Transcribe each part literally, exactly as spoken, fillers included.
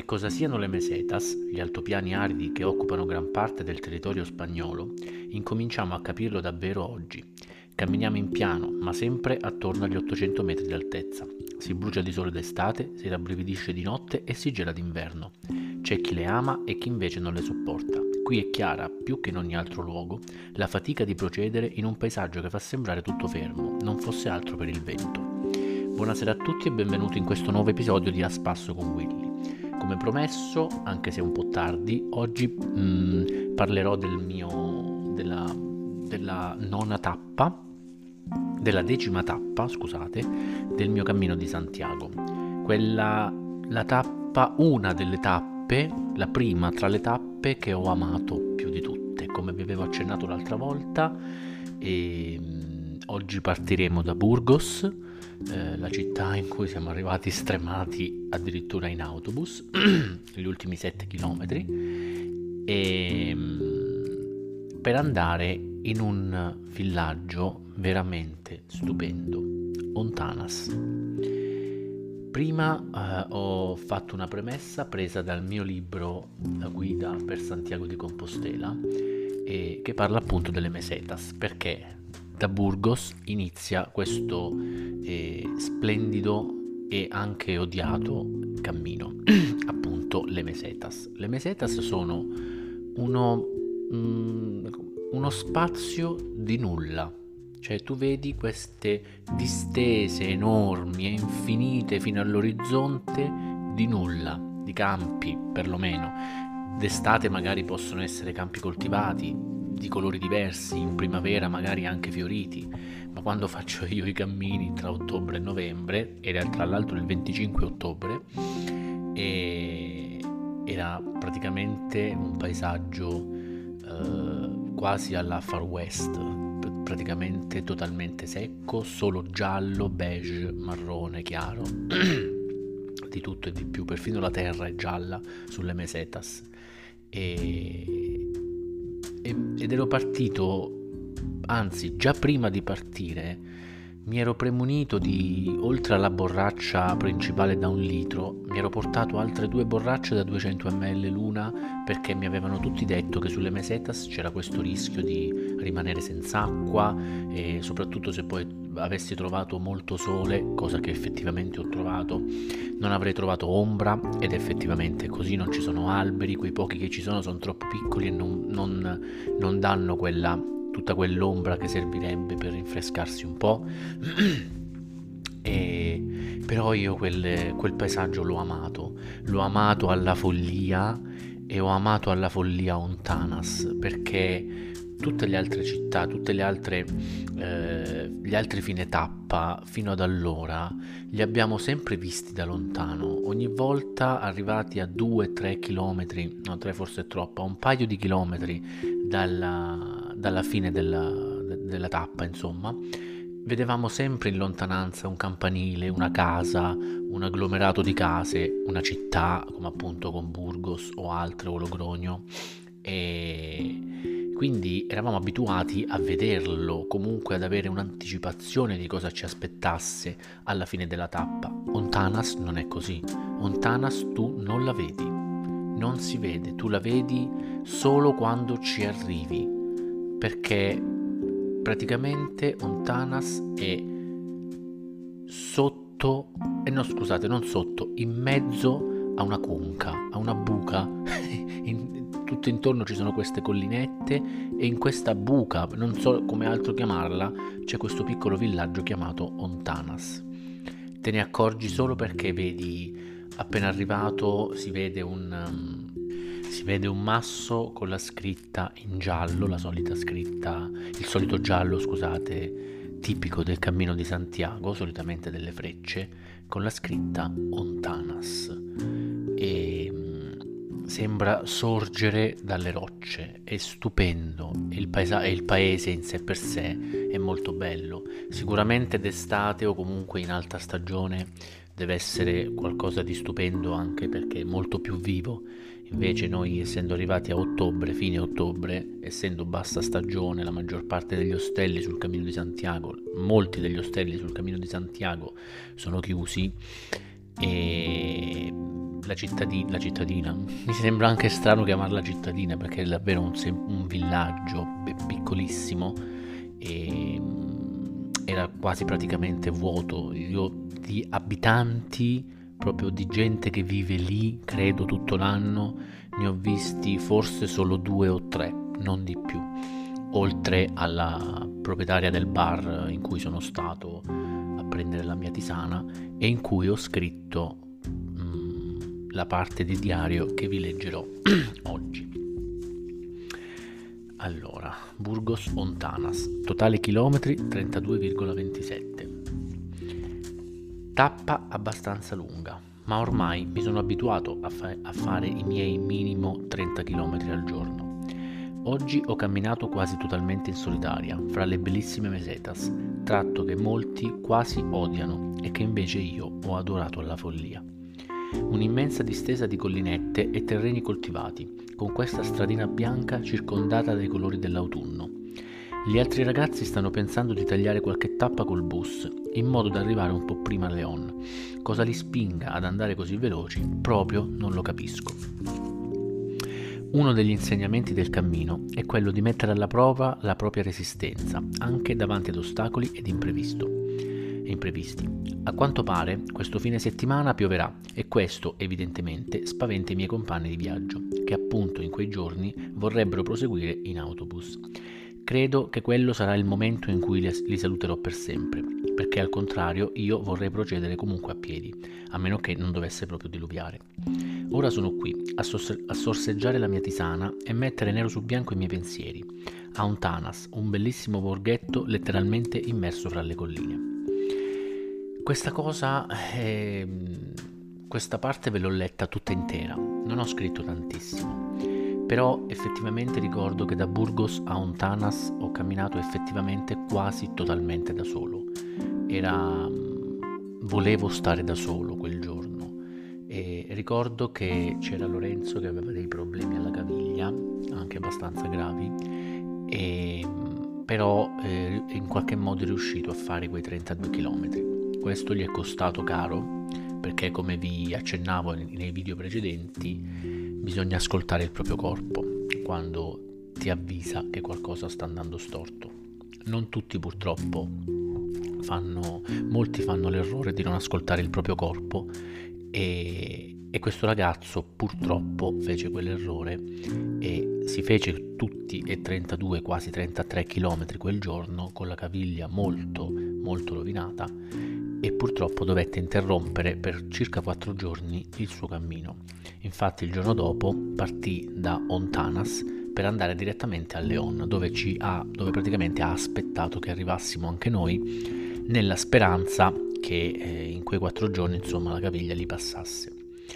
cosa siano le mesetas, gli altopiani aridi che occupano gran parte del territorio spagnolo, incominciamo a capirlo davvero oggi. Camminiamo in piano, ma sempre attorno agli ottocento metri di altezza. Si brucia di sole d'estate, si rabbrividisce di notte e si gela d'inverno. C'è chi le ama e chi invece non le sopporta. Qui è chiara, più che in ogni altro luogo, la fatica di procedere in un paesaggio che fa sembrare tutto fermo, non fosse altro per il vento. Buonasera a tutti e benvenuti in questo nuovo episodio di A Spasso con Willy. Come promesso, anche se un po' tardi, oggi mh, parlerò del mio, della, della nona tappa, della decima tappa, scusate, del mio cammino di Santiago. Quella, la tappa, una delle tappe, la prima tra le tappe che ho amato più di tutte, come vi avevo accennato l'altra volta. E, mh, oggi partiremo da Burgos, eh, la città in cui siamo arrivati stremati addirittura in autobus, gli ultimi sette chilometri, e, mh, per andare in un villaggio veramente stupendo, Ontanas. Prima eh, ho fatto una premessa presa dal mio libro La guida per Santiago di Compostela, e che parla appunto delle mesetas, perché da Burgos inizia questo eh, splendido e anche odiato cammino, appunto le mesetas. Le mesetas sono uno, mm, uno spazio di nulla. Cioè tu vedi queste distese enormi e infinite fino all'orizzonte di nulla, di campi perlomeno. D'estate magari possono essere campi coltivati, di colori diversi, in primavera magari anche fioriti, ma quando faccio io i cammini tra ottobre e novembre, era tra l'altro il venticinque ottobre, e era praticamente un paesaggio eh, quasi alla Far West, praticamente totalmente secco, solo giallo, beige, marrone chiaro, di tutto e di più, perfino la terra è gialla sulle mesetas. E, e, ed ero partito, anzi già prima di partire mi ero premunito di, oltre alla borraccia principale da un litro, mi ero portato altre due borracce da duecento millilitri l'una, perché mi avevano tutti detto che sulle mesetas c'era questo rischio di rimanere senza acqua, e soprattutto se poi avessi trovato molto sole, cosa che effettivamente ho trovato, non avrei trovato ombra, ed effettivamente così non ci sono alberi, quei pochi che ci sono sono troppo piccoli e non, non, non danno quella tutta quell'ombra che servirebbe per rinfrescarsi un po'. E però io quel, quel paesaggio l'ho amato, l'ho amato alla follia, e ho amato alla follia Ontanas, perché tutte le altre città, tutte le altre eh, gli altri fine tappa fino ad allora li abbiamo sempre visti da lontano, ogni volta arrivati a due tre chilometri, no, tre forse è troppo, a un paio di chilometri dalla, dalla fine della, della tappa, insomma, vedevamo sempre in lontananza un campanile, una casa, un agglomerato di case, una città come appunto con Burgos o altre, o Logronio, e quindi eravamo abituati a vederlo, comunque ad avere un'anticipazione di cosa ci aspettasse alla fine della tappa. Ontanas non è così. Ontanas tu non la vedi, non si vede, tu la vedi solo quando ci arrivi, perché praticamente Ontanas è sotto, e eh no scusate, non sotto, in mezzo a una conca, a una buca. in, tutto intorno ci sono queste collinette, e in questa buca, non so come altro chiamarla, c'è questo piccolo villaggio chiamato Ontanas. Te ne accorgi solo perché vedi, appena arrivato si vede un um, si vede un masso con la scritta in giallo, la solita scritta, il solito giallo, scusate, tipico del cammino di Santiago, solitamente delle frecce, con la scritta Ontanas, e mh, sembra sorgere dalle rocce, è stupendo, il, paesa- il paese in sé per sé è molto bello, sicuramente d'estate o comunque in alta stagione deve essere qualcosa di stupendo, anche perché è molto più vivo. Invece noi, essendo arrivati a ottobre, fine ottobre, essendo bassa stagione, la maggior parte degli ostelli sul Cammino di Santiago, molti degli ostelli sul Cammino di Santiago sono chiusi, e la, cittadi- la cittadina, mi sembra anche strano chiamarla cittadina perché è davvero un, sem- un villaggio piccolissimo e mm, era quasi praticamente vuoto. Io di abitanti, proprio di gente che vive lì, credo tutto l'anno, ne ho visti forse solo due o tre, non di più, oltre alla proprietaria del bar in cui sono stato a prendere la mia tisana e in cui ho scritto mh, la parte di diario che vi leggerò oggi. Allora, Burgos Ontanas, totale chilometri trentadue virgola ventisette. Tappa abbastanza lunga, ma ormai mi sono abituato a, fa- a fare i miei minimo trenta chilometri al giorno. Oggi ho camminato quasi totalmente in solitaria, fra le bellissime mesetas, tratto che molti quasi odiano e che invece io ho adorato alla follia. Un'immensa distesa di collinette e terreni coltivati, con questa stradina bianca circondata dai colori dell'autunno. Gli altri ragazzi stanno pensando di tagliare qualche tappa col bus, in modo da arrivare un po' prima a León. Cosa li spinga ad andare così veloci, proprio non lo capisco. Uno degli insegnamenti del cammino è quello di mettere alla prova la propria resistenza, anche davanti ad ostacoli ed imprevisto. imprevisti. A quanto pare, questo fine settimana pioverà e questo, evidentemente, spaventa i miei compagni di viaggio, che appunto in quei giorni vorrebbero proseguire in autobus. Credo che quello sarà il momento in cui li saluterò per sempre, perché al contrario io vorrei procedere comunque a piedi, a meno che non dovesse proprio diluviare. Ora sono qui, a, sos- a sorseggiare la mia tisana e mettere nero su bianco i miei pensieri, a Ontanas, un bellissimo borghetto letteralmente immerso fra le colline. Questa cosa, eh, questa parte ve l'ho letta tutta intera, non ho scritto tantissimo, però effettivamente ricordo che da Burgos a Ontanas ho camminato effettivamente quasi totalmente da solo. Era, volevo stare da solo quel giorno e ricordo che c'era Lorenzo che aveva dei problemi alla caviglia, anche abbastanza gravi, e, però eh, in qualche modo è riuscito a fare quei trentadue chilometri. Questo gli è costato caro, perché come vi accennavo nei video precedenti, bisogna ascoltare il proprio corpo quando ti avvisa che qualcosa sta andando storto. Non tutti purtroppo fanno, molti fanno l'errore di non ascoltare il proprio corpo e, e questo ragazzo purtroppo fece quell'errore e si fece tutti e trentadue, quasi trentatré chilometri quel giorno con la caviglia molto molto rovinata e purtroppo dovette interrompere per circa quattro giorni il suo cammino. Infatti il giorno dopo partì da Ontanas per andare direttamente a León, dove, ci ha, dove praticamente ha aspettato che arrivassimo anche noi, nella speranza che eh, in quei quattro giorni insomma la caviglia gli passasse.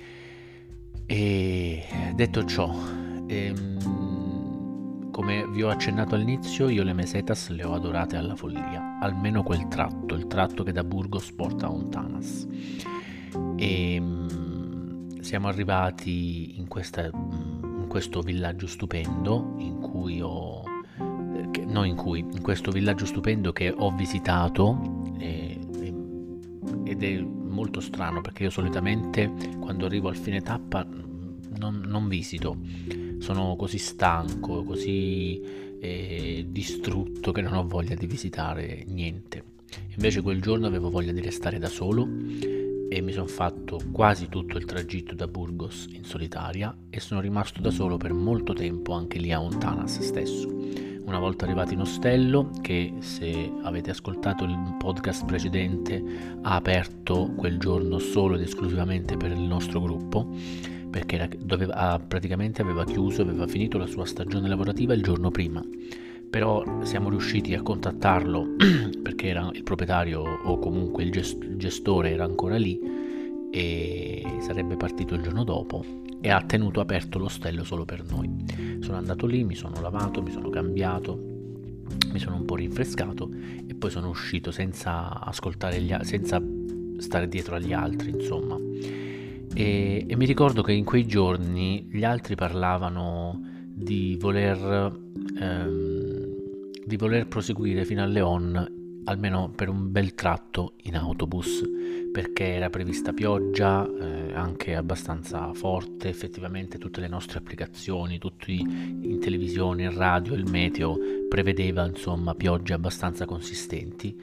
E detto ciò, ehm, come vi ho accennato all'inizio, io le mesetas le ho adorate alla follia, almeno quel tratto, il tratto che da Burgos porta a Ontanas. E um, siamo arrivati in, questa, in questo villaggio stupendo in cui ho, eh, che, no in cui, in questo villaggio stupendo che ho visitato e, e, ed è molto strano perché io solitamente quando arrivo al fine tappa non, non visito. Sono così stanco, così eh, distrutto che non ho voglia di visitare niente. Invece quel giorno avevo voglia di restare da solo e mi sono fatto quasi tutto il tragitto da Burgos in solitaria e sono rimasto da solo per molto tempo anche lì a Ontanas stesso. Una volta arrivato in ostello, che se avete ascoltato il podcast precedente ha aperto quel giorno solo ed esclusivamente per il nostro gruppo, perché era, doveva, praticamente aveva chiuso, aveva finito la sua stagione lavorativa il giorno prima, però siamo riusciti a contattarlo perché era il proprietario o comunque il, gest- il gestore era ancora lì e sarebbe partito il giorno dopo e ha tenuto aperto l'ostello solo per noi. Sono andato lì, mi sono lavato, mi sono cambiato, mi sono un po' rinfrescato e poi sono uscito senza ascoltare gli altri, senza stare dietro agli altri, insomma. E, e mi ricordo che in quei giorni gli altri parlavano di voler ehm, di voler proseguire fino a León almeno per un bel tratto, in autobus, perché era prevista pioggia, eh, anche abbastanza forte. Effettivamente tutte le nostre applicazioni, tutti in televisione, in radio, il meteo prevedeva insomma piogge abbastanza consistenti,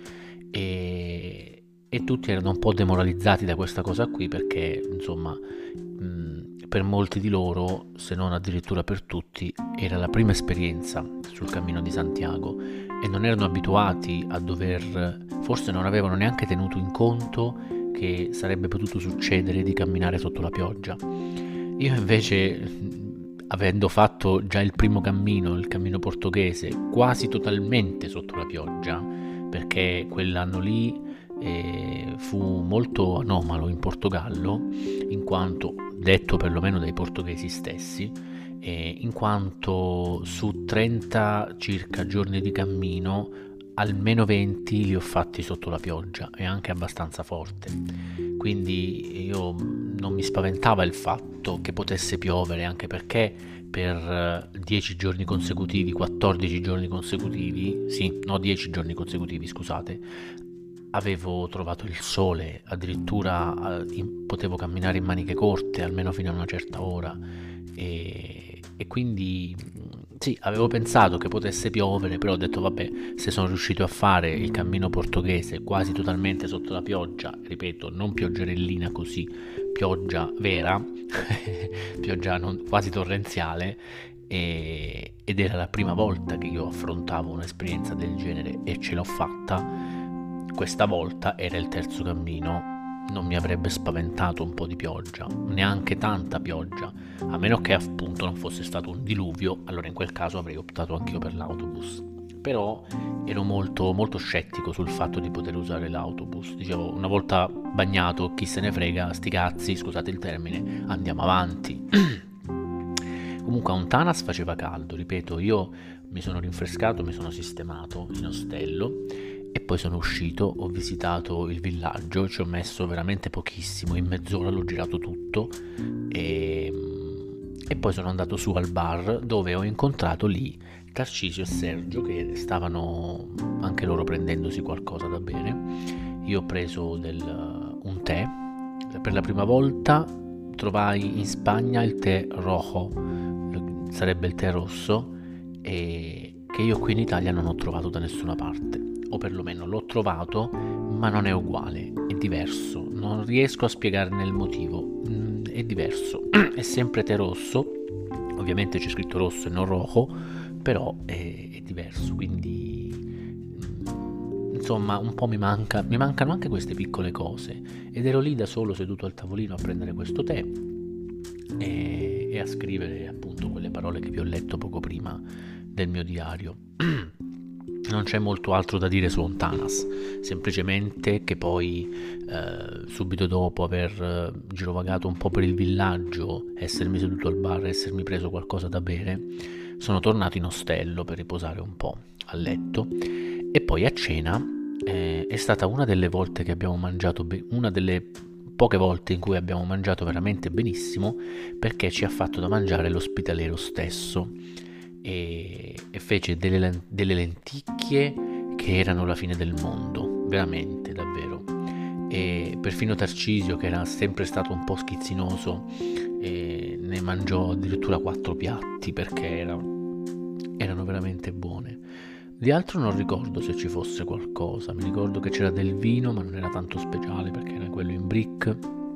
e, e tutti erano un po' demoralizzati da questa cosa qui, perché insomma mh, per molti di loro, se non addirittura per tutti, era la prima esperienza sul Cammino di Santiago e non erano abituati a dover, forse non avevano neanche tenuto in conto che sarebbe potuto succedere di camminare sotto la pioggia. Io invece, avendo fatto già il primo cammino, il cammino portoghese, quasi totalmente sotto la pioggia, perché quell'anno lì eh, fu molto anomalo in Portogallo, in quanto, detto perlomeno dai portoghesi stessi, eh, in quanto su trenta circa giorni di cammino almeno venti li ho fatti sotto la pioggia, e anche abbastanza forte. Quindi io non mi spaventava il fatto che potesse piovere, anche perché per dieci giorni consecutivi, quattordici giorni consecutivi, sì, no dieci giorni consecutivi, scusate, avevo trovato il sole, addirittura eh, potevo camminare in maniche corte almeno fino a una certa ora, e, e quindi sì, avevo pensato che potesse piovere, però ho detto vabbè, se sono riuscito a fare il cammino portoghese quasi totalmente sotto la pioggia, ripeto, non pioggerellina così, pioggia vera, pioggia non, quasi torrenziale, e, ed era la prima volta che io affrontavo un'esperienza del genere e ce l'ho fatta. Questa volta era il terzo cammino, non mi avrebbe spaventato un po' di pioggia, neanche tanta pioggia, a meno che appunto non fosse stato un diluvio, allora in quel caso avrei optato anch'io per l'autobus. Però ero molto, molto scettico sul fatto di poter usare l'autobus. Dicevo, una volta bagnato, chi se ne frega, sti cazzi, scusate il termine, andiamo avanti. Comunque a Ontanas faceva caldo, ripeto, io mi sono rinfrescato, mi sono sistemato in ostello e poi sono uscito, ho visitato il villaggio, ci ho messo veramente pochissimo, in mezz'ora l'ho girato tutto, e, e poi sono andato su al bar, dove ho incontrato lì Tarcisio e Sergio, che stavano anche loro prendendosi qualcosa da bere. Io ho preso del, un tè, per la prima volta trovai in Spagna il tè rojo, sarebbe il tè rosso, e che io qui in Italia non ho trovato da nessuna parte, o perlomeno l'ho trovato ma non è uguale, è diverso, non riesco a spiegarne il motivo, mm, è diverso, è sempre tè rosso, ovviamente c'è scritto rosso e non rojo, però è, è diverso, quindi mm, insomma un po' mi manca, mi mancano anche queste piccole cose, ed ero lì da solo seduto al tavolino a prendere questo tè e, e a scrivere appunto quelle parole che vi ho letto poco prima del mio diario. Non c'è molto altro da dire su Ontanas, semplicemente che poi eh, subito dopo aver eh, girovagato un po' per il villaggio, essermi seduto al bar, essermi preso qualcosa da bere, sono tornato in ostello per riposare un po' a letto, e poi a cena eh, è stata una delle volte che abbiamo mangiato, be- una delle poche volte in cui abbiamo mangiato veramente benissimo, perché ci ha fatto da mangiare l'ospitaliero stesso. E, e fece delle, delle lenticchie che erano la fine del mondo, veramente, davvero. E perfino Tarcisio, che era sempre stato un po' schizzinoso, e ne mangiò addirittura quattro piatti, perché era, erano veramente buone. Di altro non ricordo se ci fosse qualcosa, mi ricordo che c'era del vino, ma non era tanto speciale perché era quello in brick,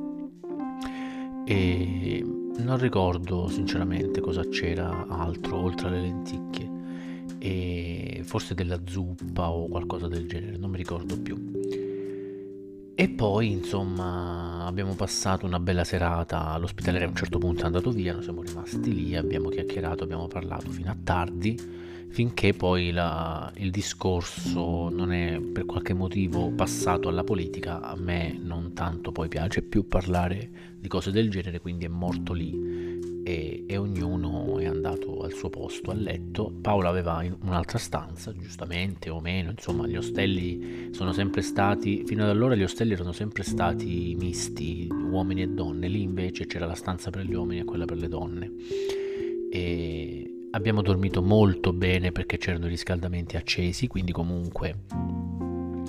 e non ricordo sinceramente cosa c'era altro oltre alle lenticchie, e forse della zuppa o qualcosa del genere, non mi ricordo più. E poi insomma abbiamo passato una bella serata, l'ospitaliere a un certo punto è andato via, noi siamo rimasti lì, abbiamo chiacchierato, abbiamo parlato fino a tardi, finché poi la, il discorso non è per qualche motivo passato alla politica. A me non tanto poi piace più parlare di cose del genere, quindi è morto lì, e, e ognuno è andato al suo posto, a letto. Paola aveva un'altra stanza, giustamente, o meno, insomma gli ostelli sono sempre stati, fino ad allora gli ostelli erano sempre stati misti, uomini e donne, lì invece c'era la stanza per gli uomini e quella per le donne, e abbiamo dormito molto bene perché c'erano i riscaldamenti accesi, quindi comunque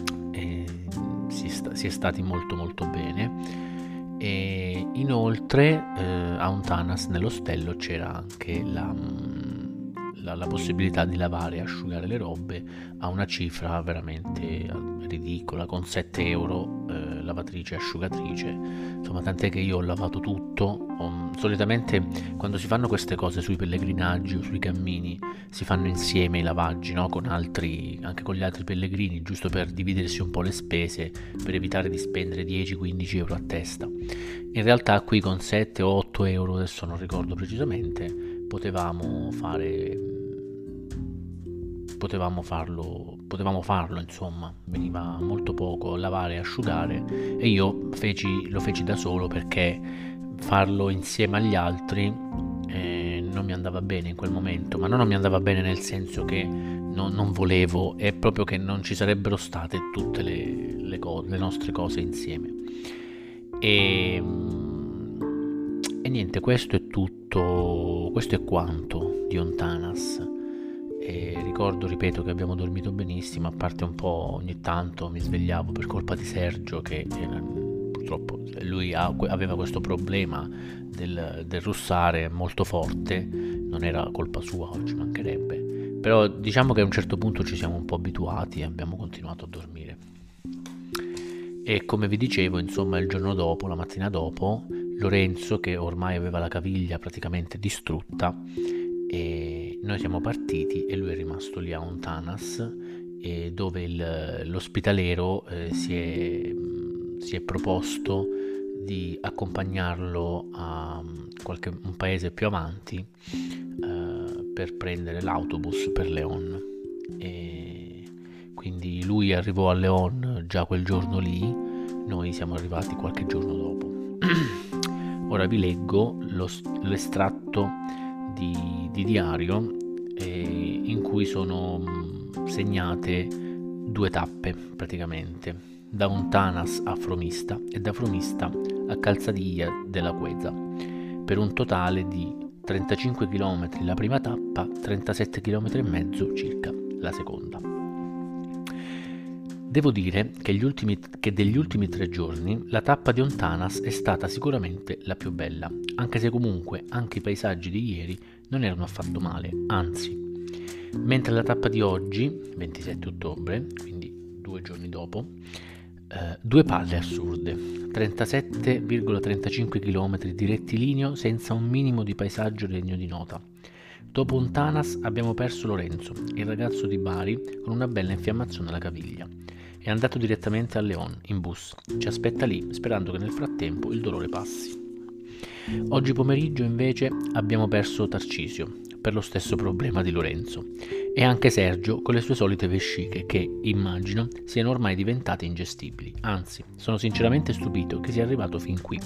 si è stati molto molto bene. E inoltre eh, a Ontanas nell'ostello c'era anche la, la, la possibilità di lavare e asciugare le robe a una cifra veramente ridicola, con sette euro eh, lavatrice e asciugatrice. Insomma, tant'è che io ho lavato tutto. Ho, solitamente quando si fanno queste cose sui pellegrinaggi o sui cammini si fanno insieme i lavaggi, no? Con altri, anche con gli altri pellegrini, giusto per dividersi un po' le spese, per evitare di spendere dieci quindici euro a testa. In realtà qui con sette o otto euro, adesso non ricordo precisamente, potevamo fare potevamo farlo potevamo farlo insomma, veniva molto poco lavare e asciugare, e io feci, lo feci da solo perché farlo insieme agli altri eh, non mi andava bene in quel momento, ma non mi andava bene nel senso che no, non volevo, è proprio che non ci sarebbero state tutte le, le, co- le nostre cose insieme. E, e niente, questo è tutto, questo è quanto di Ontanas. E ricordo, ripeto, che abbiamo dormito benissimo, a parte un po' ogni tanto mi svegliavo per colpa di Sergio, che eh, purtroppo lui ha, aveva questo problema del, del russare molto forte. Non era colpa sua, ci mancherebbe, però diciamo che a un certo punto ci siamo un po' abituati e abbiamo continuato a dormire. E come vi dicevo, insomma, il giorno dopo, la mattina dopo, Lorenzo, che ormai aveva la caviglia praticamente distrutta, e noi siamo partiti e lui è rimasto lì a Ontanas, e dove il, l'ospitalero eh, si, è, si è proposto di accompagnarlo a qualche, un paese più avanti eh, per prendere l'autobus per León. E quindi lui arrivò a León già quel giorno lì, noi siamo arrivati qualche giorno dopo. Ora vi leggo lo, l'estratto di, di diario eh, in cui sono segnate due tappe praticamente, da Ontanas a Fromista e da Fromista a Calzadilla de la Cueza, per un totale di trentacinque chilometri la prima tappa, trentasette chilometri e mezzo circa la seconda. Devo dire che, gli ultimi, che degli ultimi tre giorni la tappa di Ontanas è stata sicuramente la più bella, anche se comunque anche i paesaggi di ieri non erano affatto male, anzi. Mentre la tappa di oggi, ventisette ottobre, quindi due giorni dopo, eh, due palle assurde, trentasette virgola trentacinque chilometri di rettilineo senza un minimo di paesaggio degno di nota. Dopo Ontanas abbiamo perso Lorenzo, il ragazzo di Bari, con una bella infiammazione alla caviglia. È andato direttamente a León in bus, ci aspetta lì sperando che nel frattempo il dolore passi. Oggi pomeriggio invece abbiamo perso Tarcisio per lo stesso problema di Lorenzo, e anche Sergio con le sue solite vesciche che, immagino, siano ormai diventate ingestibili. Anzi, sono sinceramente stupito che sia arrivato fin qui.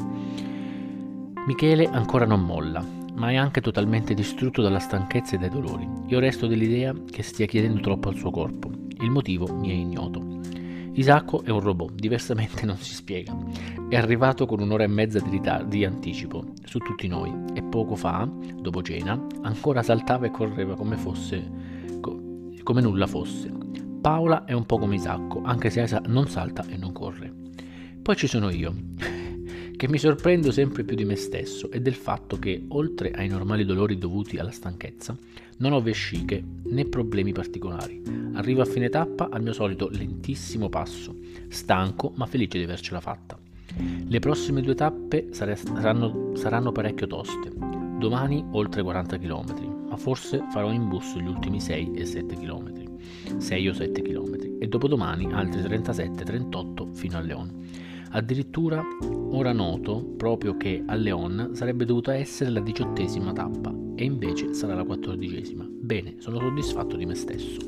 Michele ancora non molla, ma è anche totalmente distrutto dalla stanchezza e dai dolori. Io resto dell'idea che stia chiedendo troppo al suo corpo. Il motivo mi è ignoto. Isacco è un robot, diversamente non si spiega. È arrivato con un'ora e mezza di, ritardo, di anticipo su tutti noi, e poco fa, dopo cena, ancora saltava e correva come fosse, co- come nulla fosse. Paola è un po' come Isacco, anche se non salta e non corre. Poi ci sono io, che mi sorprendo sempre più di me stesso e del fatto che, oltre ai normali dolori dovuti alla stanchezza, non ho vesciche né problemi particolari. Arrivo a fine tappa al mio solito lentissimo passo, stanco ma felice di avercela fatta. Le prossime due tappe saranno, saranno parecchio toste. Domani oltre quaranta chilometri, ma forse farò in bus gli ultimi sei e sette chilometri, sei o sette chilometri, e dopodomani altri trentasette trentotto fino a León. Addirittura ora noto proprio che a León sarebbe dovuta essere la diciottesima tappa e invece sarà la quattordicesima. Bene, sono soddisfatto di me stesso.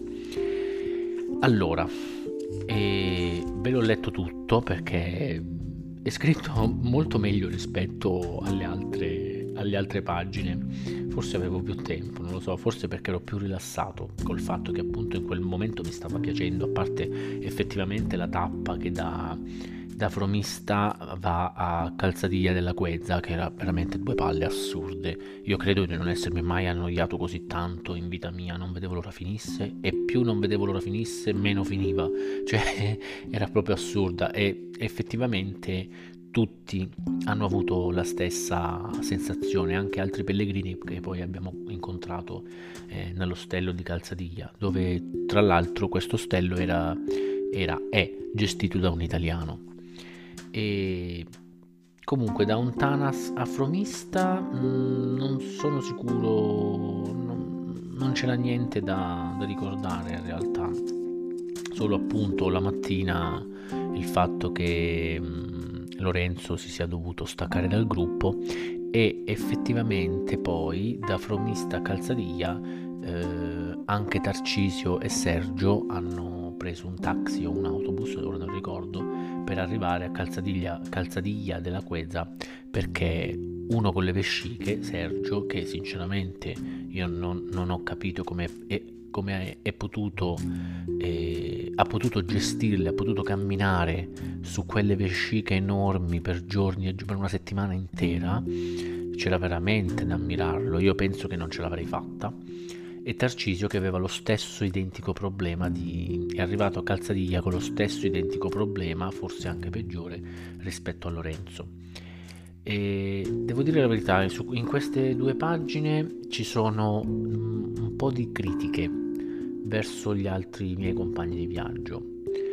Allora, e ve l'ho letto tutto perché è scritto molto meglio rispetto alle altre, alle altre pagine. Forse avevo più tempo, non lo so, forse perché ero più rilassato col fatto che appunto in quel momento mi stava piacendo, a parte effettivamente la tappa che da... da Fromista va a Calzadiglia della Quezza, che era veramente due palle assurde. Io credo di non essermi mai annoiato così tanto in vita mia, non vedevo l'ora finisse, e più non vedevo l'ora finisse meno finiva, cioè era proprio assurda. E effettivamente tutti hanno avuto la stessa sensazione, anche altri pellegrini che poi abbiamo incontrato eh, nell'ostello di Calzadiglia, dove tra l'altro questo ostello era, era è gestito da un italiano. E comunque da un Tanas a Fromista mh, non sono sicuro, non, non c'era niente da, da ricordare in realtà, solo appunto la mattina il fatto che mh, Lorenzo si sia dovuto staccare dal gruppo, e effettivamente poi da Fromista a Calzadiglia eh, anche Tarcisio e Sergio hanno preso un taxi o un autobus, ora non ricordo, per arrivare a Calzadiglia, Calzadiglia della Quezza, perché uno con le vesciche, Sergio, che sinceramente io non, non ho capito come è, come è potuto eh, ha potuto gestirle, ha potuto camminare su quelle vesciche enormi per giorni, per una settimana intera. C'era veramente da ammirarlo, io penso che non ce l'avrei fatta. E Tarcisio, che aveva lo stesso identico problema, di... è arrivato a Calzadiglia con lo stesso identico problema, forse anche peggiore rispetto a Lorenzo. E devo dire la verità, in queste due pagine ci sono un po' di critiche verso gli altri miei compagni di viaggio.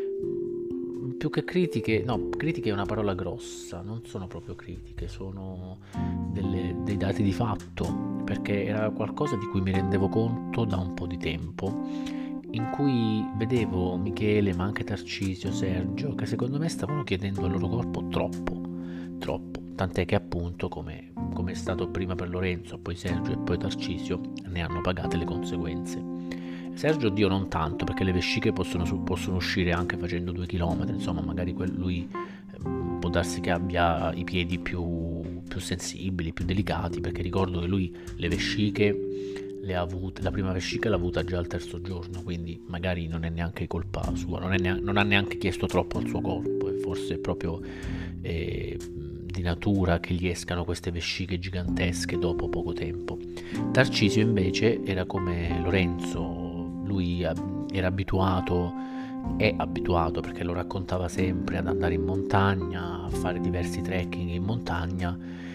Più che critiche, no, critiche è una parola grossa, non sono proprio critiche, sono delle, dei dati di fatto, perché era qualcosa di cui mi rendevo conto da un po' di tempo, in cui vedevo Michele, ma anche Tarcisio, Sergio, che secondo me stavano chiedendo al loro corpo troppo, troppo, tant'è che appunto, come, come è stato prima per Lorenzo, poi Sergio e poi Tarcisio, ne hanno pagate le conseguenze. Sergio Dio non tanto, perché le vesciche possono, possono uscire anche facendo due chilometri, insomma magari lui eh, può darsi che abbia i piedi più, più sensibili, più delicati, perché ricordo che lui le vesciche le ha avute, la prima vescica l'ha avuta già al terzo giorno, quindi magari non è neanche colpa sua, non, è neanche, non ha neanche chiesto troppo al suo corpo, e forse è proprio eh, di natura che gli escano queste vesciche gigantesche dopo poco tempo. Tarcisio invece era come Lorenzo. Lui era abituato, è abituato perché lo raccontava sempre, ad andare in montagna, a fare diversi trekking in montagna,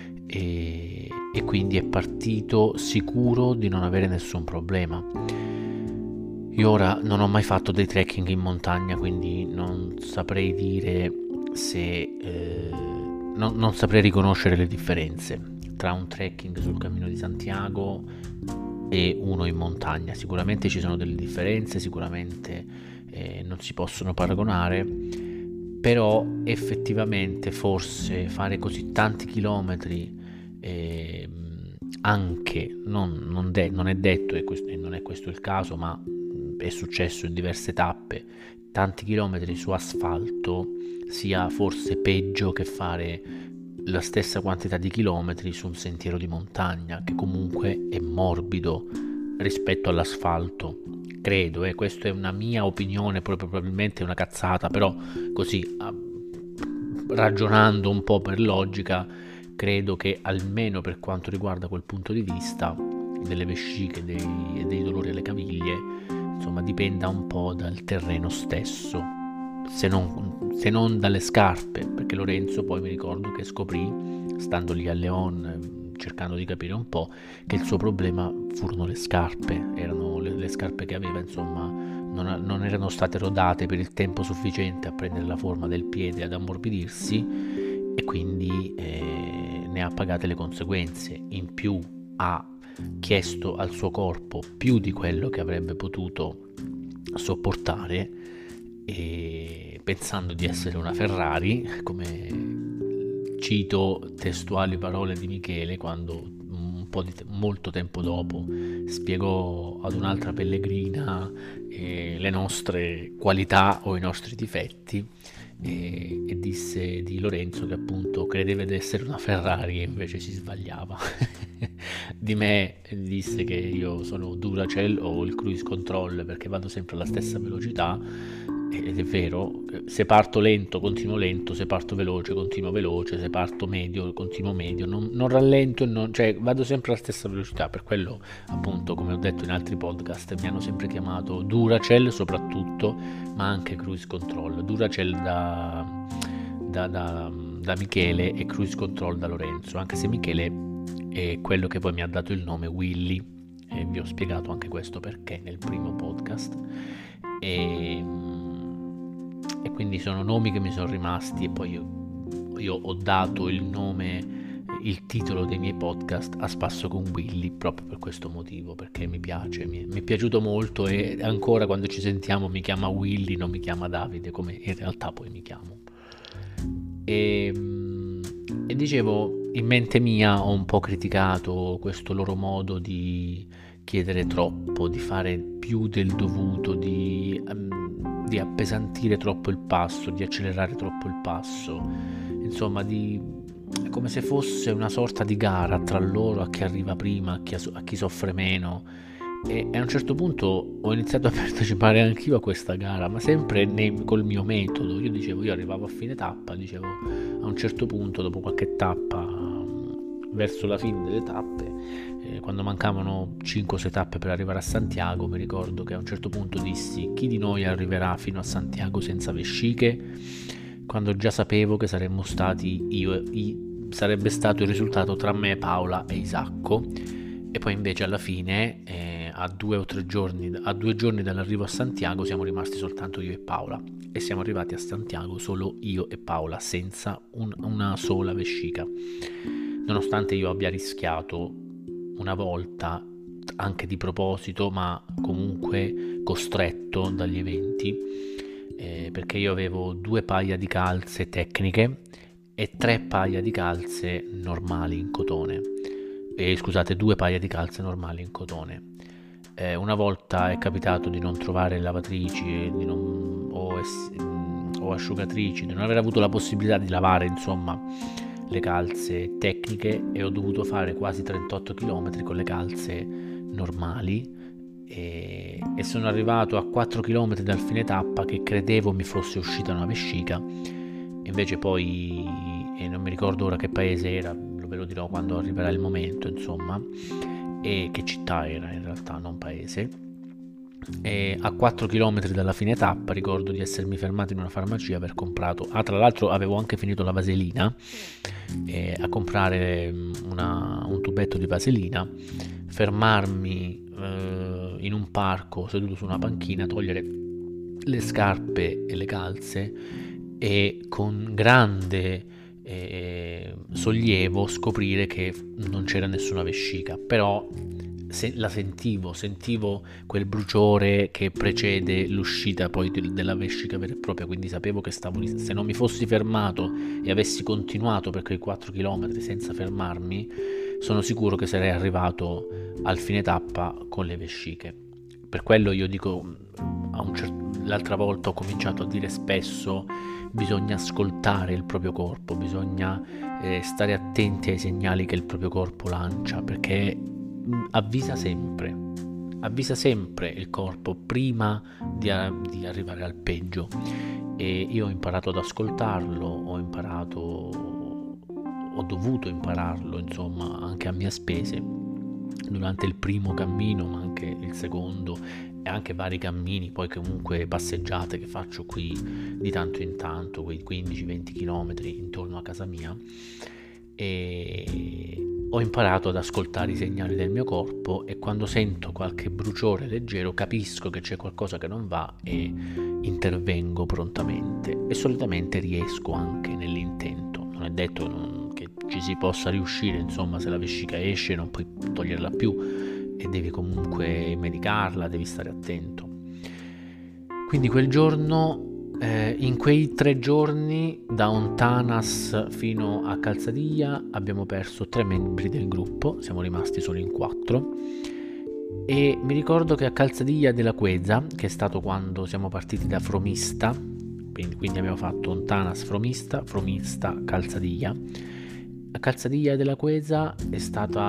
e, e quindi è partito sicuro di non avere nessun problema. Io ora non ho mai fatto dei trekking in montagna, quindi non saprei dire se eh, non, non saprei riconoscere le differenze tra un trekking sul Cammino di Santiago e uno in montagna. Sicuramente ci sono delle differenze, sicuramente eh, non si possono paragonare, però effettivamente forse fare così tanti chilometri eh, anche non, non, de- non è detto, e, questo, e non è questo il caso, ma è successo in diverse tappe, tanti chilometri su asfalto sia forse peggio che fare la stessa quantità di chilometri su un sentiero di montagna, che comunque è morbido rispetto all'asfalto, credo, e eh, questa è una mia opinione, proprio probabilmente è una cazzata, però così ragionando un po' per logica, credo che almeno per quanto riguarda quel punto di vista delle vesciche e dei, dei dolori alle caviglie, insomma dipenda un po' dal terreno stesso, se non, se non dalle scarpe, perché Lorenzo poi mi ricordo che scoprì, stando lì a Leon, cercando di capire un po', che il suo problema furono le scarpe, erano le, le scarpe che aveva, insomma non, non erano state rodate per il tempo sufficiente a prendere la forma del piede e ad ammorbidirsi, e quindi eh, ne ha pagate le conseguenze. In più ha chiesto al suo corpo più di quello che avrebbe potuto sopportare, e pensando di essere una Ferrari, come cito testuali parole di Michele quando un po' di te- molto tempo dopo spiegò ad un'altra pellegrina eh, le nostre qualità o i nostri difetti, e, e disse di Lorenzo che appunto credeva di essere una Ferrari e invece si sbagliava. di me disse che io sono Duracell o il cruise control perché vado sempre alla stessa velocità, ed è vero. Se parto lento continuo lento, se parto veloce continuo veloce, se parto medio continuo medio, non, non rallento, non, cioè vado sempre alla stessa velocità. Per quello, appunto, come ho detto in altri podcast, mi hanno sempre chiamato Duracell soprattutto, ma anche cruise control. Duracell da, da, da, da Michele e cruise control da Lorenzo, anche se Michele è quello che poi mi ha dato il nome Willy, e vi ho spiegato anche questo perché nel primo podcast. E, e quindi sono nomi che mi sono rimasti, e poi io, io ho dato il nome, il titolo dei miei podcast a spasso con Willy proprio per questo motivo, perché mi piace, mi, mi è piaciuto molto, e ancora quando ci sentiamo mi chiama Willy, non mi chiama Davide come in realtà poi mi chiamo. E, e dicevo, in mente mia ho un po' criticato questo loro modo di chiedere troppo, di fare più del dovuto, di, um, di appesantire troppo il passo, di accelerare troppo il passo, insomma, di, è come se fosse una sorta di gara tra loro, a chi arriva prima, a chi, a chi soffre meno. E a un certo punto ho iniziato a partecipare anch'io a questa gara, ma sempre nei, col mio metodo. Io dicevo, io arrivavo a fine tappa, dicevo, a un certo punto, dopo qualche tappa, verso la fine delle tappe, eh, quando mancavano cinque o sei tappe per arrivare a Santiago, mi ricordo che a un certo punto dissi: chi di noi arriverà fino a Santiago senza vesciche? Quando già sapevo che saremmo stati io, io sarebbe stato il risultato tra me, Paola e Isacco. E poi invece alla fine, eh, a due o tre giorni, a due giorni dall'arrivo a Santiago, siamo rimasti soltanto io e Paola, e siamo arrivati a Santiago solo io e Paola, senza un, una sola vescica, nonostante io abbia rischiato una volta, anche di proposito, ma comunque costretto dagli eventi, eh, perché io avevo due paia di calze tecniche e tre paia di calze normali in cotone. Eh, scusate, due paia di calze normali in cotone. Eh, una volta è capitato di non trovare lavatrici di non, o, es, o asciugatrici, di non aver avuto la possibilità di lavare, insomma, le calze tecniche, e ho dovuto fare quasi trentotto chilometri con le calze normali, e, e sono arrivato a quattro chilometri dal fine tappa che credevo mi fosse uscita una vescica, invece poi, e non mi ricordo ora che paese era, ve lo dirò quando arriverà il momento, insomma, e che città era in realtà, non paese. E a quattro chilometri dalla fine tappa ricordo di essermi fermato in una farmacia, aver comprato, ah tra l'altro avevo anche finito la vaselina, eh, a comprare una, un tubetto di vaselina, fermarmi eh, in un parco seduto su una panchina, togliere le scarpe e le calze, e con grande eh, sollievo scoprire che non c'era nessuna vescica, però se, la sentivo, sentivo quel bruciore che precede l'uscita poi de, della vescica vera e propria, quindi sapevo che stavo lì. Se non mi fossi fermato e avessi continuato per quei quattro chilometri senza fermarmi, sono sicuro che sarei arrivato al fine tappa con le vesciche. Per quello io dico, a un certo, l'altra volta ho cominciato a dire spesso, bisogna ascoltare il proprio corpo, bisogna eh, stare attenti ai segnali che il proprio corpo lancia, perché mh, avvisa sempre, avvisa sempre il corpo prima di, a, di arrivare al peggio. E io ho imparato ad ascoltarlo, ho imparato, ho dovuto impararlo, insomma, anche a mie spese, durante il primo cammino, ma anche il secondo, e anche vari cammini, poi comunque passeggiate che faccio qui di tanto in tanto, quei quindici venti chilometri intorno a casa mia, e ho imparato ad ascoltare i segnali del mio corpo, e quando sento qualche bruciore leggero capisco che c'è qualcosa che non va e intervengo prontamente, e solitamente riesco anche nell'intento. Non è detto non, che ci si possa riuscire, insomma, se la vescica esce non puoi toglierla più e devi comunque medicarla, devi stare attento. Quindi quel giorno, eh, in quei tre giorni da Ontanas fino a Calzadilla abbiamo perso tre membri del gruppo, siamo rimasti solo in quattro, e mi ricordo che a Calzadilla della Queza, che è stato quando siamo partiti da Fromista, quindi, quindi abbiamo fatto Ontanas Fromista, Fromista Calzadilla, a Calzadilla della Queza è stata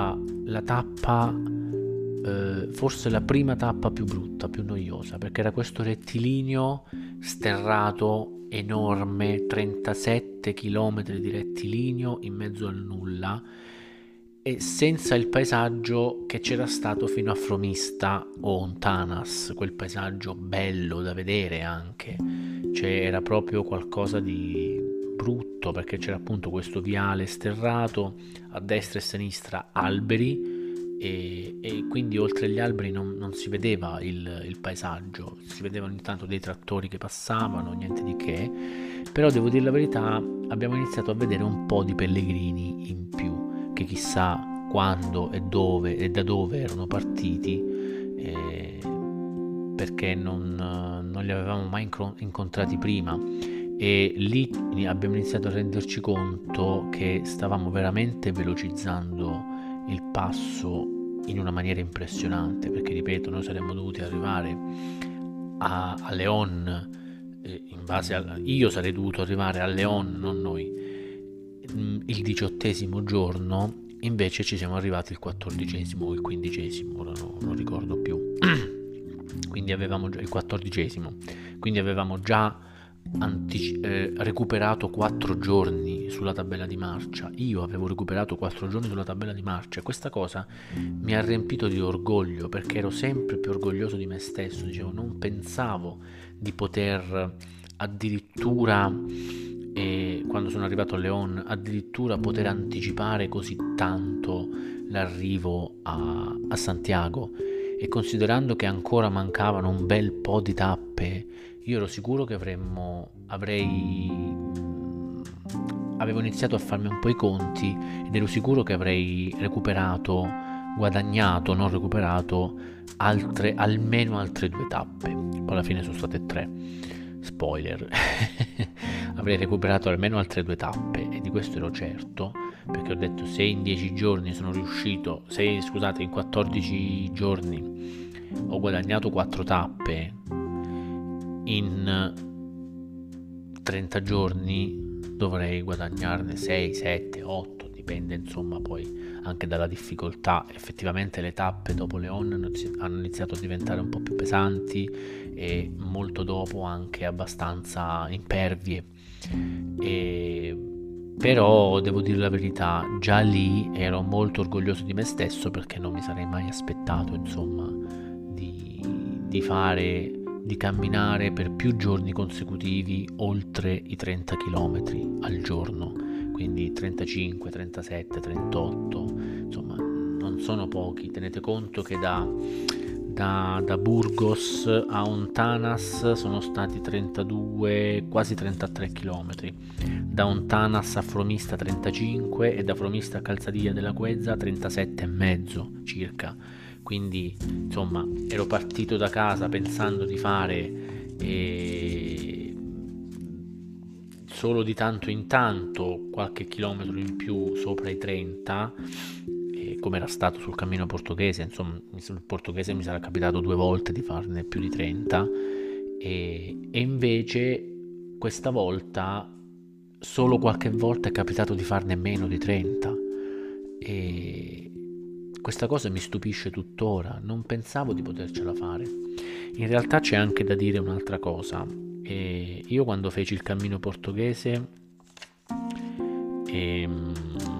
la tappa, eh, forse la prima tappa più brutta, più noiosa, perché era questo rettilineo sterrato enorme, trentasette chilometri di rettilineo in mezzo al nulla e senza il paesaggio che c'era stato fino a Fromista o Ontanas, quel paesaggio bello da vedere anche, cioè era proprio qualcosa di brutto perché c'era appunto questo viale sterrato, a destra e a sinistra alberi e, e quindi oltre gli alberi non, non si vedeva il, il paesaggio, si vedevano intanto dei trattori che passavano, niente di che, però devo dire la verità, abbiamo iniziato a vedere un po' di pellegrini in più che chissà quando e dove e da dove erano partiti, eh, perché non, non li avevamo mai incontrati prima e lì abbiamo iniziato a renderci conto che stavamo veramente velocizzando il passo in una maniera impressionante, perché ripeto, noi saremmo dovuti arrivare a, a León, eh, in base a, io sarei dovuto arrivare a León, non noi, il diciottesimo giorno, invece ci siamo arrivati il quattordicesimo o il quindicesimo, ora no, non ricordo più. Quindi avevamo già il quattordicesimo, quindi avevamo già antici- eh, recuperato quattro giorni sulla tabella di marcia. Io avevo recuperato quattro giorni sulla tabella di marcia e questa cosa mi ha riempito di orgoglio perché ero sempre più orgoglioso di me stesso. Dicevo, non pensavo di poter addirittura, e quando sono arrivato a León, addirittura poter anticipare così tanto l'arrivo a, a Santiago, e considerando che ancora mancavano un bel po' di tappe, io ero sicuro che avremmo avrei avevo iniziato a farmi un po' i conti ed ero sicuro che avrei recuperato, guadagnato, non recuperato altre, almeno altre due tappe. Poi alla fine sono state tre, spoiler. Avrei recuperato almeno altre due tappe e di questo ero certo, perché ho detto, se in dieci giorni sono riuscito, se scusate in quattordici giorni ho guadagnato quattro tappe, in trenta giorni dovrei guadagnarne sei, sette, otto, dipende insomma poi anche dalla difficoltà. Effettivamente le tappe dopo León hanno iniziato a diventare un po' più pesanti e molto dopo anche abbastanza impervie, e però devo dire la verità, già lì ero molto orgoglioso di me stesso perché non mi sarei mai aspettato insomma di, di fare di camminare per più giorni consecutivi oltre i trenta chilometri al giorno, quindi trentacinque, trentasette, trentotto, insomma non sono pochi. Tenete conto che da, da, da Burgos a Ontanas sono stati trentadue, quasi trentatré chilometri, da Ontanas a Fromista trentacinque e da Fromista a Calzadilla della Cuezza trentasette e mezzo circa. Quindi insomma ero partito da casa pensando di fare eh, solo di tanto in tanto qualche chilometro in più sopra i trenta, eh, come era stato sul cammino portoghese. Insomma sul portoghese mi sarà capitato due volte di farne più di trenta, e, e invece questa volta solo qualche volta è capitato di farne meno di trenta, e questa cosa mi stupisce tuttora, non pensavo di potercela fare. In realtà c'è anche da dire un'altra cosa. E io quando feci il cammino portoghese ehm,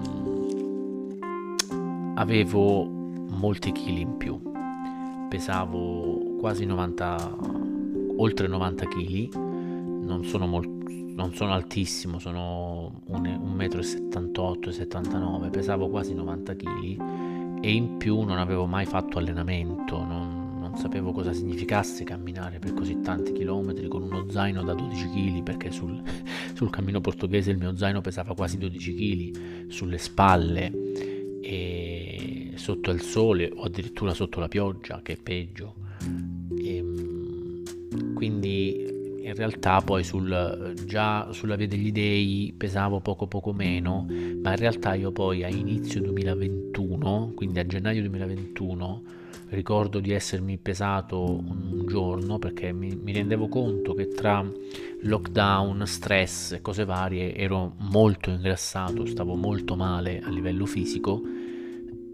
avevo molti chili in più, pesavo quasi novanta, oltre novanta chili, non sono molto, non sono altissimo, sono un metro e settantotto settantanove, pesavo quasi novanta chili e in più non avevo mai fatto allenamento, non, non sapevo cosa significasse camminare per così tanti chilometri con uno zaino da dodici chili, perché sul, sul cammino portoghese il mio zaino pesava quasi dodici chili sulle spalle, e sotto il sole o addirittura sotto la pioggia, che è peggio. E, quindi in realtà poi sul, già sulla Via degli Dei pesavo poco poco meno, ma in realtà io poi a inizio duemilaventuno, quindi a gennaio duemilaventuno, ricordo di essermi pesato un giorno perché mi, mi rendevo conto che tra lockdown, stress e cose varie ero molto ingrassato, stavo molto male a livello fisico,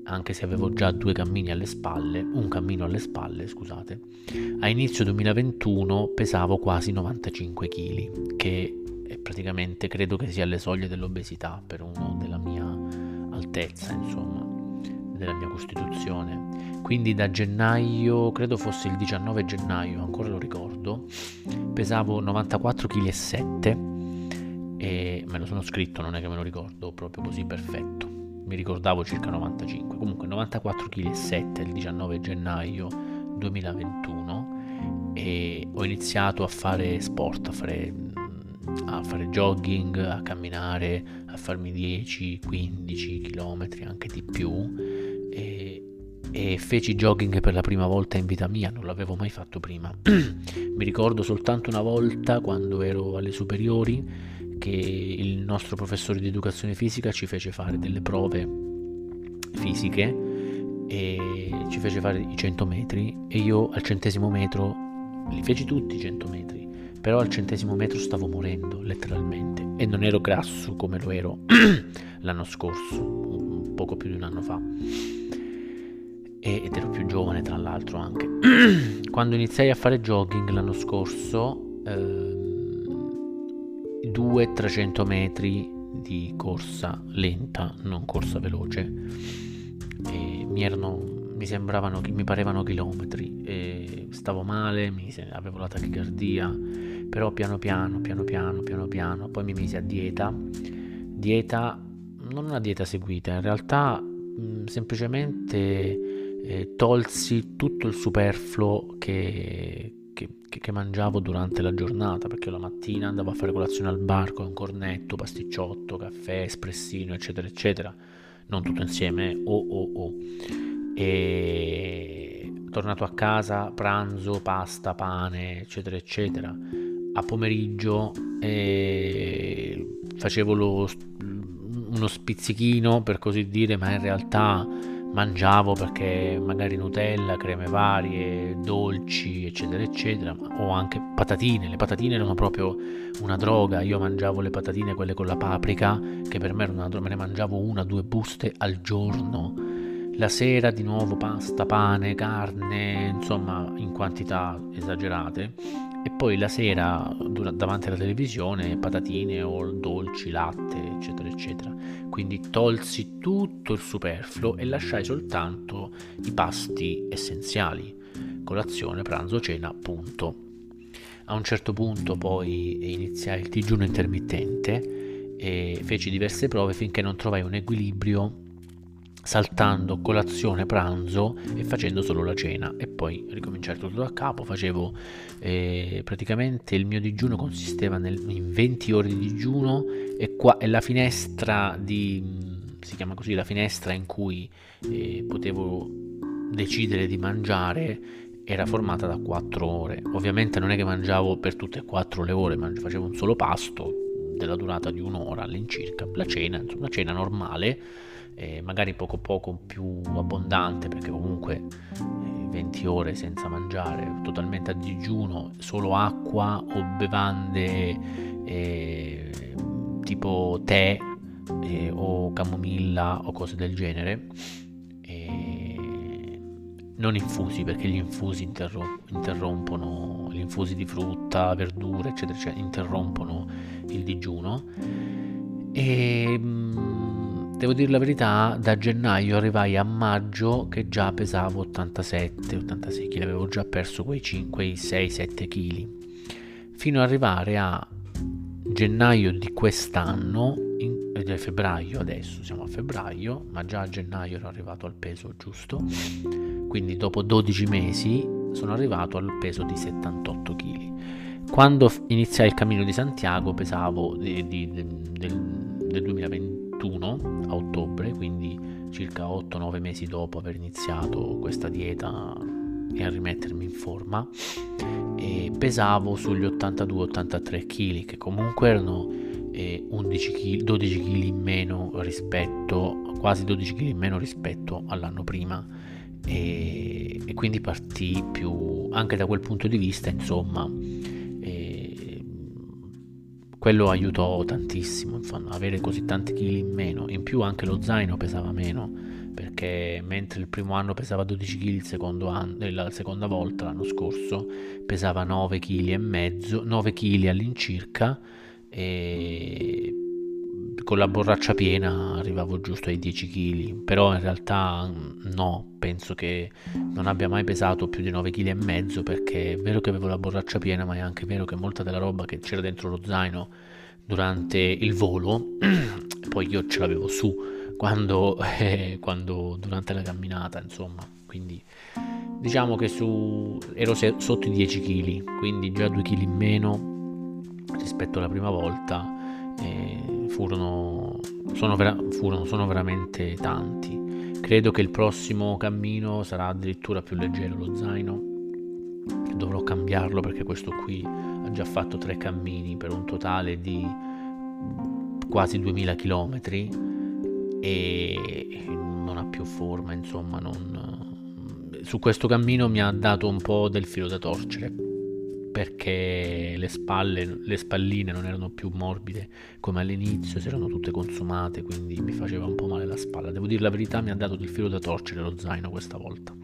anche se avevo già due cammini alle spalle, un cammino alle spalle, scusate, a inizio duemilaventuno pesavo quasi novantacinque chili, che è praticamente, credo che sia alle soglie dell'obesità per uno della mia altezza, insomma, della mia costituzione. Quindi da gennaio, credo fosse il diciannove gennaio, ancora lo ricordo, pesavo novantaquattro virgola sette chili e me lo sono scritto, non è che me lo ricordo proprio così perfetto, mi ricordavo circa novantacinque, comunque novantaquattro virgola sette chili il diciannove gennaio duemilaventuno, e ho iniziato a fare sport, a fare, a fare jogging, a camminare, a farmi dieci quindici chilometri, anche di più, e, e feci jogging per la prima volta in vita mia, non l'avevo mai fatto prima. Mi ricordo soltanto una volta, quando ero alle superiori, che il nostro professore di educazione fisica ci fece fare delle prove fisiche e ci fece fare i cento metri, e io al centesimo metro li feci tutti i cento metri, però al centesimo metro stavo morendo letteralmente, e non ero grasso come lo ero l'anno scorso, un poco più di un anno fa, ed ero più giovane tra l'altro anche. Quando iniziai a fare jogging l'anno scorso, eh, due trecento metri di corsa lenta, non corsa veloce, e mi erano, mi sembravano, mi parevano chilometri, e stavo male, mi, avevo la tachicardia, però piano piano, piano piano, piano piano, poi mi misi a dieta, dieta, non una dieta seguita, in realtà mh, semplicemente eh, tolsi tutto il superfluo che Che, che mangiavo durante la giornata, perché la mattina andavo a fare colazione al bar con un cornetto, pasticciotto, caffè, espressino, eccetera eccetera, non tutto insieme, oh oh oh, e tornato a casa, pranzo, pasta, pane, eccetera eccetera. A pomeriggio eh, facevo lo, uno spizzichino, per così dire, ma in realtà mangiavo perché magari Nutella, creme varie, dolci, eccetera eccetera, o anche patatine. Le patatine erano proprio una droga. Io mangiavo le patatine, quelle con la paprika, che per me era una droga, me ne mangiavo una, due buste al giorno. La sera di nuovo pasta, pane, carne, insomma in quantità esagerate, e poi la sera davanti alla televisione patatine o dolci, latte, eccetera eccetera. Quindi tolsi tutto il superfluo e lasciai soltanto i pasti essenziali: colazione, pranzo, cena, punto. A un certo punto poi iniziai il digiuno intermittente e feci diverse prove finché non trovai un equilibrio, saltando colazione, pranzo e facendo solo la cena, e poi ricominciare tutto da capo. Facevo eh, praticamente il mio digiuno consisteva nel, in venti ore di digiuno, e qua è la finestra di, si chiama così, la finestra in cui eh, potevo decidere di mangiare era formata da quattro ore. Ovviamente non è che mangiavo per tutte e quattro le ore, ma facevo un solo pasto della durata di un'ora all'incirca, la cena, insomma una cena normale, eh, magari poco poco più abbondante, perché comunque eh, venti ore senza mangiare, totalmente a digiuno, solo acqua o bevande eh, tipo tè eh, o camomilla o cose del genere, eh, non infusi, perché gli infusi interrom- interrompono, gli infusi di frutta, verdure, eccetera, eccetera, interrompono il digiuno. E mh, devo dire la verità, da gennaio arrivai a maggio che già pesavo ottantasette ottantasei chili, avevo già perso quei, quei sei sette chili, fino ad arrivare a gennaio di quest'anno, in, ed è febbraio adesso, siamo a febbraio, ma già a gennaio ero arrivato al peso giusto, quindi dopo dodici mesi sono arrivato al peso di settantotto chili. Quando iniziai il cammino di Santiago pesavo di, di, di, del, del duemilaventuno a ottobre, quindi circa otto nove mesi dopo aver iniziato questa dieta e a rimettermi in forma, e pesavo sugli ottantadue ottantatré chili, che comunque erano eh, undici chili, dodici chili in meno rispetto, quasi dodici chili in meno rispetto all'anno prima, e, e quindi partì più, anche da quel punto di vista, insomma, eh, quello aiutò tantissimo, insomma, avere così tanti chili in meno. In più anche lo zaino pesava meno, perché perché mentre il primo anno pesava dodici chili, il secondo anno, eh, la seconda volta l'anno scorso pesava nove chili e mezzo, nove chili all'incirca, e con la borraccia piena arrivavo giusto ai dieci chili, però in realtà no, penso che non abbia mai pesato più di nove chili e mezzo, perché è vero che avevo la borraccia piena, ma è anche vero che molta della roba che c'era dentro lo zaino durante il volo poi io ce l'avevo su quando, eh, quando durante la camminata, insomma, quindi diciamo che su ero se- sotto i dieci chili, quindi già due chili in meno rispetto alla prima volta. eh, furono, sono, vera- furono sono veramente tanti. Credo che il prossimo cammino sarà addirittura più leggero lo zaino, dovrò cambiarlo perché questo qui ha già fatto tre cammini per un totale di quasi duemila chilometri e non ha più forma, insomma, non... su questo cammino mi ha dato un po' del filo da torcere, perché le spalle, le spalline non erano più morbide come all'inizio, si erano tutte consumate, quindi mi faceva un po' male la spalla. Devo dire la verità, mi ha dato del filo da torcere lo zaino questa volta.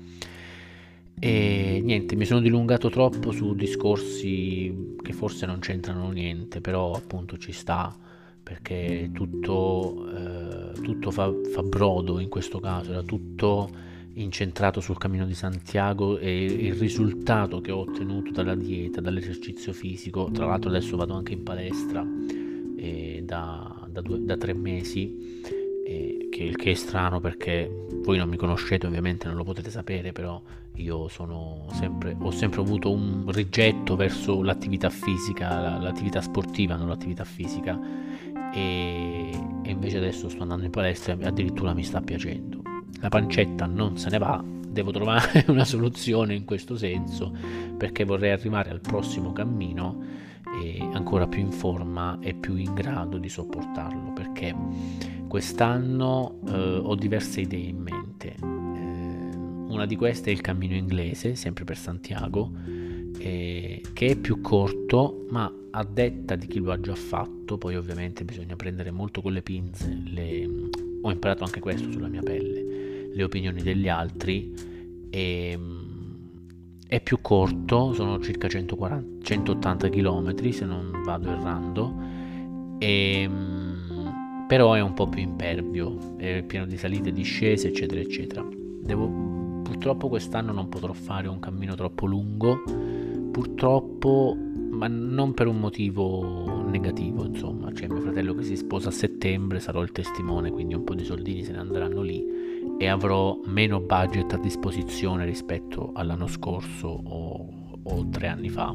E niente, mi sono dilungato troppo su discorsi che forse non c'entrano niente, però appunto ci sta, perché tutto, eh, tutto fa, fa brodo in questo caso, era tutto incentrato sul Cammino di Santiago, e il risultato che ho ottenuto dalla dieta, dall'esercizio fisico, tra l'altro adesso vado anche in palestra eh, da, da, due, da tre mesi, eh, che, il che è strano perché voi non mi conoscete, ovviamente non lo potete sapere, però io sono sempre, ho sempre avuto un rigetto verso l'attività fisica, l'attività sportiva, non l'attività fisica, e, e invece adesso sto andando in palestra e addirittura mi sta piacendo. La pancetta non se ne va, devo trovare una soluzione in questo senso, perché vorrei arrivare al prossimo cammino e ancora più in forma e più in grado di sopportarlo, perché quest'anno eh, ho diverse idee in mente. Eh, una di queste è il cammino inglese, sempre per Santiago, eh, che è più corto, ma a detta di chi lo ha già fatto, poi ovviamente bisogna prendere molto con le pinze, le... ho imparato anche questo sulla mia pelle, le opinioni degli altri, e è più corto, sono circa centoquaranta, centottanta chilometri se non vado errando, e, però è un po' più impervio, è pieno di salite, discese, eccetera eccetera. Devo, purtroppo quest'anno non potrò fare un cammino troppo lungo, purtroppo, ma non per un motivo negativo, insomma, c'è mio fratello che si sposa a settembre, sarò il testimone, quindi un po' di soldini se ne andranno lì e avrò meno budget a disposizione rispetto all'anno scorso o, o tre anni fa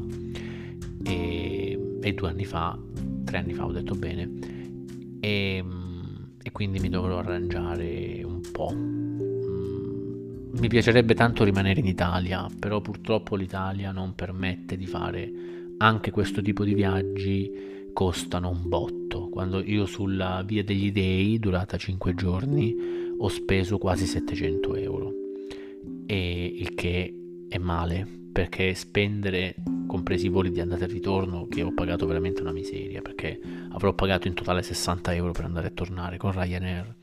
e, e due anni fa, tre anni fa ho detto bene, e, e quindi mi dovrò arrangiare un po'. Mi piacerebbe tanto rimanere in Italia, però purtroppo l'Italia non permette di fare anche questo tipo di viaggi, costano un botto. Quando io sulla Via degli Dei, durata cinque giorni, ho speso quasi settecento euro, e il che è male, perché spendere, compresi i voli di andata e ritorno, che ho pagato veramente una miseria, perché avrò pagato in totale sessanta euro per andare e tornare con Ryanair,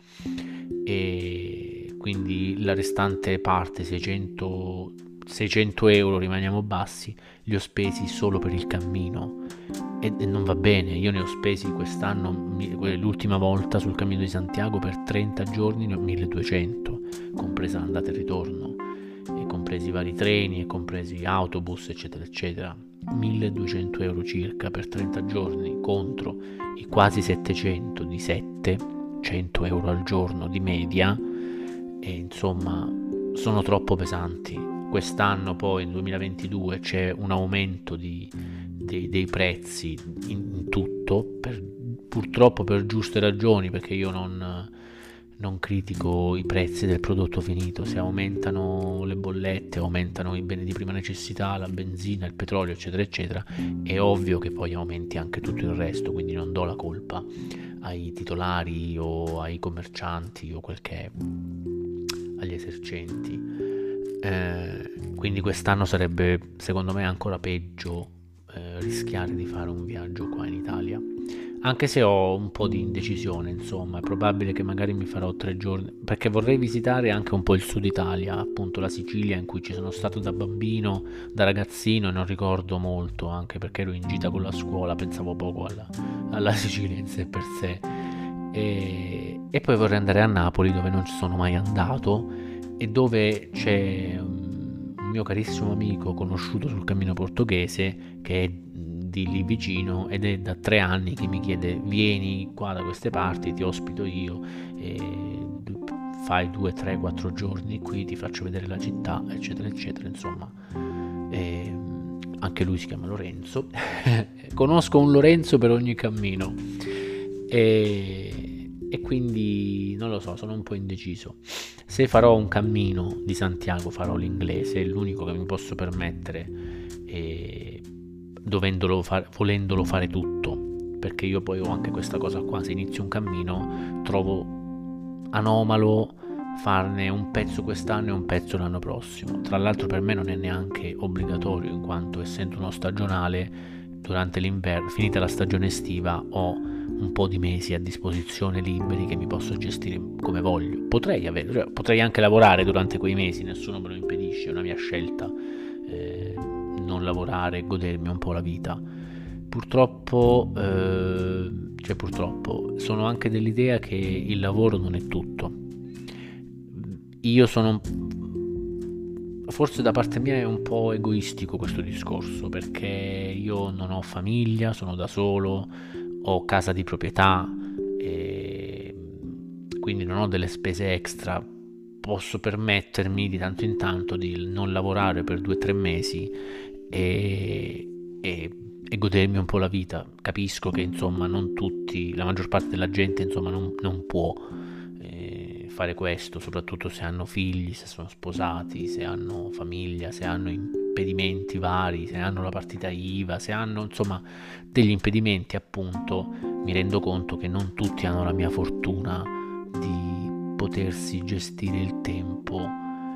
e quindi la restante parte, seicento, seicento euro, rimaniamo bassi, li ho spesi solo per il cammino, e, e non va bene. Io ne ho spesi quest'anno, l'ultima volta sul Cammino di Santiago, per trenta giorni ne ho milleduecento, compresa l'andata e ritorno, e compresi i vari treni e compresi autobus, eccetera eccetera. Milleduecento euro circa per trenta giorni, contro i quasi settecento di sette, cento euro al giorno di media, e insomma sono troppo pesanti. Quest'anno poi, nel duemilaventidue, c'è un aumento di, dei, dei prezzi in, in tutto, per, purtroppo per giuste ragioni, perché io non, non critico i prezzi del prodotto finito. Se aumentano le bollette, aumentano i beni di prima necessità, la benzina, il petrolio, eccetera eccetera, è ovvio che poi aumenti anche tutto il resto, quindi non do la colpa ai titolari o ai commercianti o quel che è, agli esercenti. Eh, quindi quest'anno sarebbe secondo me ancora peggio eh, rischiare di fare un viaggio qua in Italia, anche se ho un po' di indecisione, insomma, è probabile che magari mi farò tre giorni, perché vorrei visitare anche un po' il sud Italia, appunto la Sicilia, in cui ci sono stato da bambino, da ragazzino, e non ricordo molto, anche perché ero in gita con la scuola, pensavo poco alla, alla Sicilia in sé per sé. E, e poi vorrei andare a Napoli, dove non ci sono mai andato e dove c'è un mio carissimo amico conosciuto sul cammino portoghese, che è di lì vicino, ed è da tre anni che mi chiede: vieni qua da queste parti, ti ospito io, e fai due, tre, quattro giorni qui, ti faccio vedere la città, eccetera eccetera, insomma. E anche lui si chiama Lorenzo. Conosco un Lorenzo per ogni cammino, e, e quindi non lo so, sono un po' indeciso. Se farò un cammino di Santiago farò l'inglese, è l'unico che mi posso permettere, e dovendolo fare, volendolo fare tutto, perché io poi ho anche questa cosa qua: se inizio un cammino trovo anomalo farne un pezzo quest'anno e un pezzo l'anno prossimo. Tra l'altro per me non è neanche obbligatorio, in quanto essendo uno stagionale, durante l'inverno, finita la stagione estiva, ho un po' di mesi a disposizione liberi che mi posso gestire come voglio. Potrei avere, cioè, potrei anche lavorare durante quei mesi, nessuno me lo impedisce, è una mia scelta, eh, non lavorare e godermi un po' la vita. Purtroppo, eh, cioè purtroppo, sono anche dell'idea che il lavoro non è tutto. Io sono, forse da parte mia è un po' egoistico questo discorso, perché io non ho famiglia, sono da solo, ho casa di proprietà, e quindi non ho delle spese extra. Posso permettermi di tanto in tanto di non lavorare per due o tre mesi e, e, e godermi un po' la vita. Capisco che insomma non tutti, la maggior parte della gente insomma non, non può eh, fare questo, soprattutto se hanno figli, se sono sposati, se hanno famiglia, se hanno impedimenti vari, se hanno la partita I V A, se hanno insomma degli impedimenti, appunto. Mi rendo conto che non tutti hanno la mia fortuna di potersi gestire il tempo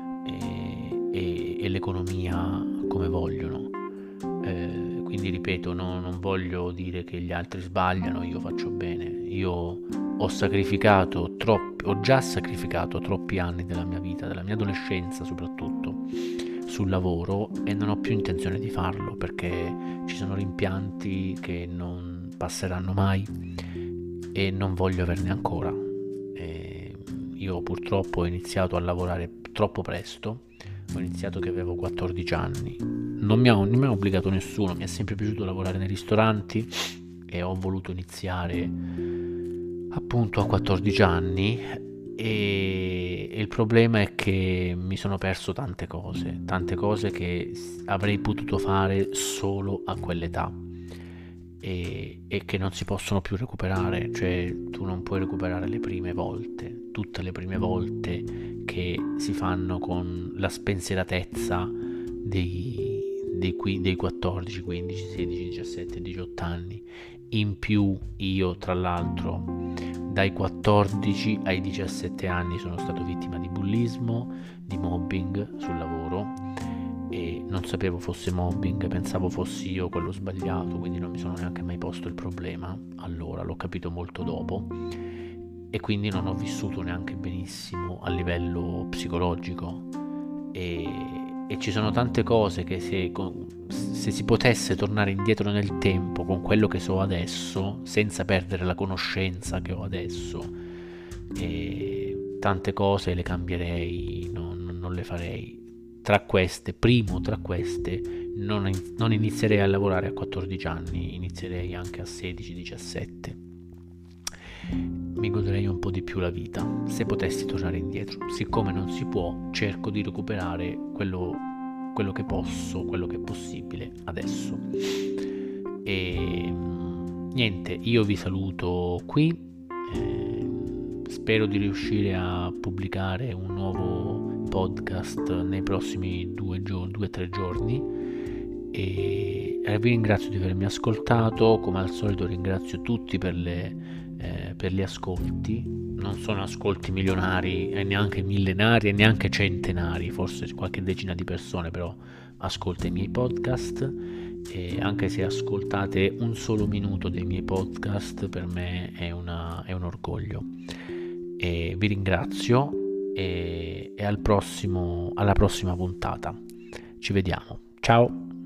e, e, e l'economia come vogliono. Eh, quindi ripeto, no, non voglio dire che gli altri sbagliano, io faccio bene. Io ho sacrificato troppi, ho già sacrificato troppi anni della mia vita, della mia adolescenza soprattutto, sul lavoro, e non ho più intenzione di farlo, perché ci sono rimpianti che non passeranno mai e non voglio averne ancora. E io purtroppo ho iniziato a lavorare troppo presto, ho iniziato che avevo quattordici anni, non mi ha, non mi ha obbligato nessuno, mi è sempre piaciuto lavorare nei ristoranti e ho voluto iniziare appunto a quattordici anni. E, e il problema è che mi sono perso tante cose, tante cose che avrei potuto fare solo a quell'età, e, e che non si possono più recuperare. Cioè tu non puoi recuperare le prime volte, tutte le prime volte che si fanno con la spensieratezza dei, dei, dei quattordici, quindici, sedici, diciassette, diciotto anni. In più io, tra l'altro, dai quattordici ai diciassette anni sono stato vittima di bullismo, di mobbing sul lavoro, e non sapevo fosse mobbing, pensavo fossi io quello sbagliato, quindi non mi sono neanche mai posto il problema. Allora l'ho capito molto dopo, e quindi non ho vissuto neanche benissimo a livello psicologico. E, e ci sono tante cose che se, se si potesse tornare indietro nel tempo con quello che so adesso, senza perdere la conoscenza che ho adesso, e tante cose le cambierei, non, non le farei. Tra queste, primo tra queste, non, non inizierei a lavorare a quattordici anni, inizierei anche a sedici diciassette. Mi goderei un po' di più la vita se potessi tornare indietro. Siccome non si può, cerco di recuperare quello, quello che posso, quello che è possibile adesso. E niente, io vi saluto qui, eh, spero di riuscire a pubblicare un nuovo podcast nei prossimi due o due, tre giorni, e vi ringrazio di avermi ascoltato. Come al solito ringrazio tutti per le Eh, per gli ascolti. Non sono ascolti milionari e neanche millenari e neanche centenari, forse qualche decina di persone però ascolta i miei podcast, e anche se ascoltate un solo minuto dei miei podcast, per me è, una, è un orgoglio. E vi ringrazio e, e al prossimo, alla prossima puntata. Ci vediamo. Ciao!